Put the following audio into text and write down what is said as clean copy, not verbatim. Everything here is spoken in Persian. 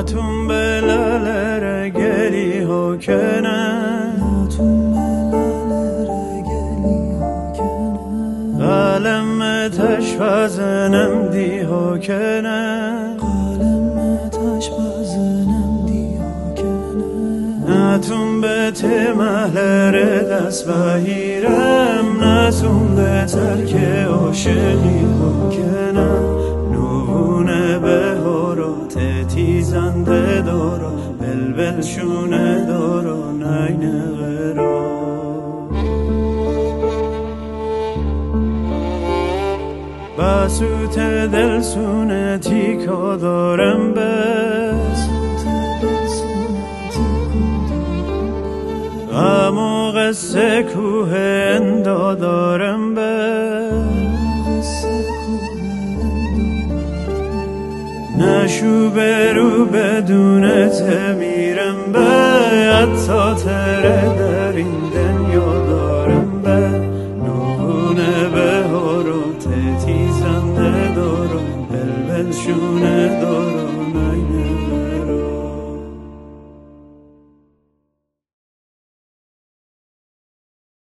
نتون به لالر گلی ها کنه قلم تشفزنم دی ها کنه نتون به تمهلر دست بهیرم نتون به ترک عاشقی ها کنه نوونه بهارات تیزنده دارا بلبل شونه دارا نین غرا بسوت دل سونه تیکا دارم بس غم و قصه کوه اندا دارم بس نشو برو بدون ته میرم به حتی تره در این